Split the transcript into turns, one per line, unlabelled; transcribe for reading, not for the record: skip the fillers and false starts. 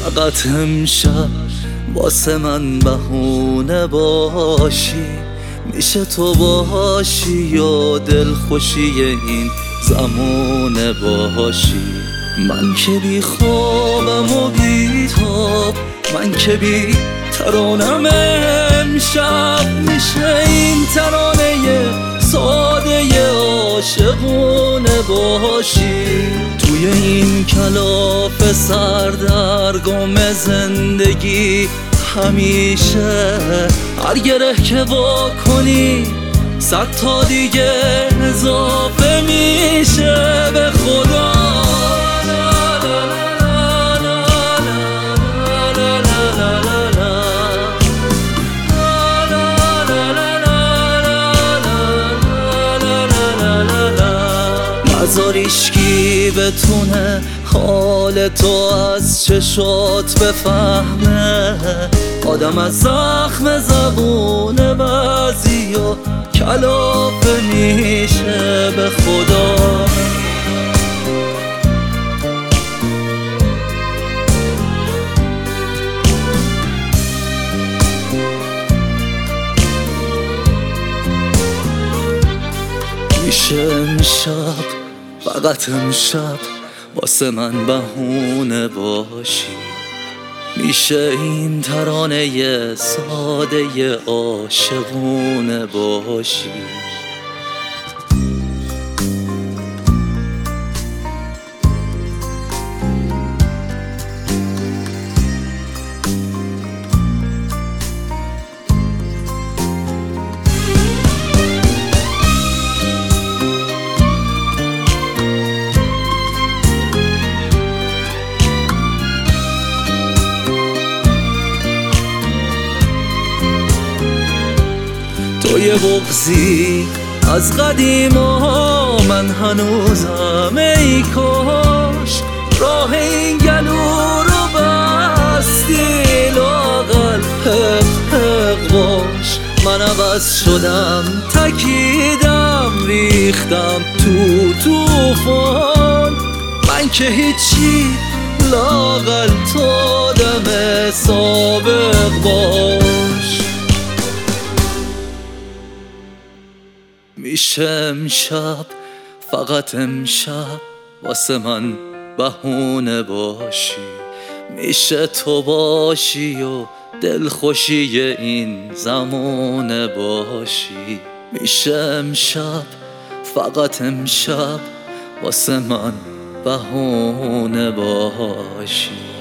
فقط امشب واسه من بهونه باشی، میشه تو باشی یا دلخوشی این زمونه باشی. من که بی خوابم و بی تاب، من که بی ترانم امشب میشه این ترانه ساده عاشقونه باشی. توی این کلاف سردرگم زندگی همیشه هر گره که وا کنی 100 تا دیگه اضافه میشه. به خدا نذار ایشکی بتونه حال تو از چشات بفهمه. آدم از زخم زبون بعضیا کلافه میشه. به خدا میشه امشب، فقط امشب واسه من بهونه باشی، میشه این ترانه ساده عاشقونه باشی. تو یه بغضی از قدیما، من هنوزم ای کاش راه این گلو رو بستی. لااقل حق باش، من عوض شدم، تکیدم، ریختم تو طوفان. من که هیچی، لااقل تو آدم سابق باش. میشه امشب، فقط امشب واسه من بهونه باشی، میشه تو باشی و دلخوشی این زمونه باشی. میشه امشب، فقط امشب واسه من بهونه باشی.